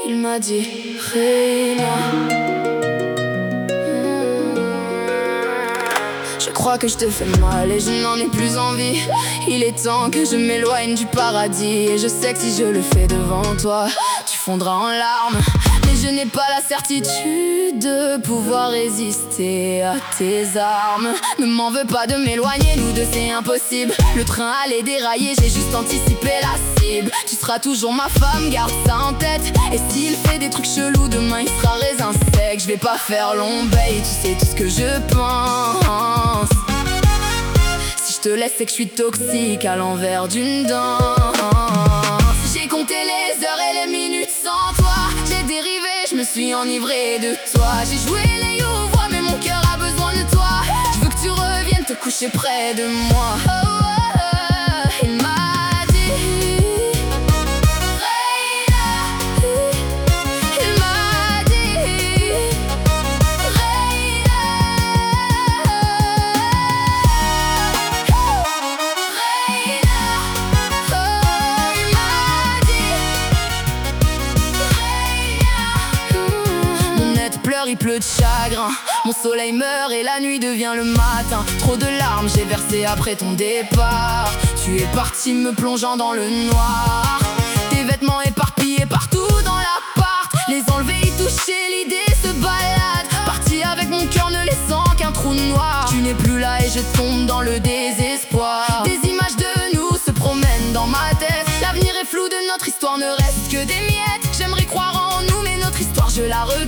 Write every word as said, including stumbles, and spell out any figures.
Il m'a dit Reina, je crois que je te fais mal et je n'en ai plus envie. Il est temps que je m'éloigne du paradis. Et je sais que si je le fais devant toi, tu fondras en larmes. Mais je n'ai pas la certitude de pouvoir résister à tes armes. Ne m'en veux pas de m'éloigner, nous deux c'est impossible. Le train allait dérailler, j'ai juste anticipé la cible. Tu seras toujours ma femme, garde ça en tête. Et s'il fait des trucs chelous, demain il sera raisin sec. Je vais pas faire long bail, tu sais tout ce que je pense. Si je te laisse c'est que je suis toxique à l'envers d'une danse. J'ai compté les heures et les minutes sans toi. J'ai dérivé, je me suis enivré de toi. J'ai joué les you-voix mais mon cœur a besoin de toi. Je veux que tu reviennes te coucher près de moi. Oh, oh, oh. Il m'a dit Reina, il m'a dit Reina, Reina, oh, il m'a dit Reina. Mon net pleure, il pleut de chagrin. Mon soleil meurt et la nuit devient le matin. Trop de larmes j'ai versé après ton départ. Tu es parti me plongeant dans le noir. Tes vêtements éparpillés partout dans l'appart. Les enlever, y toucher, l'idée se balade. Parti avec mon cœur ne laissant qu'un trou noir. Tu n'es plus là et je tombe dans le désespoir. Des images de nous se promènent dans ma tête. L'avenir est flou de notre histoire, ne reste que des miettes. J'aimerais croire en nous mais notre histoire je la refuse.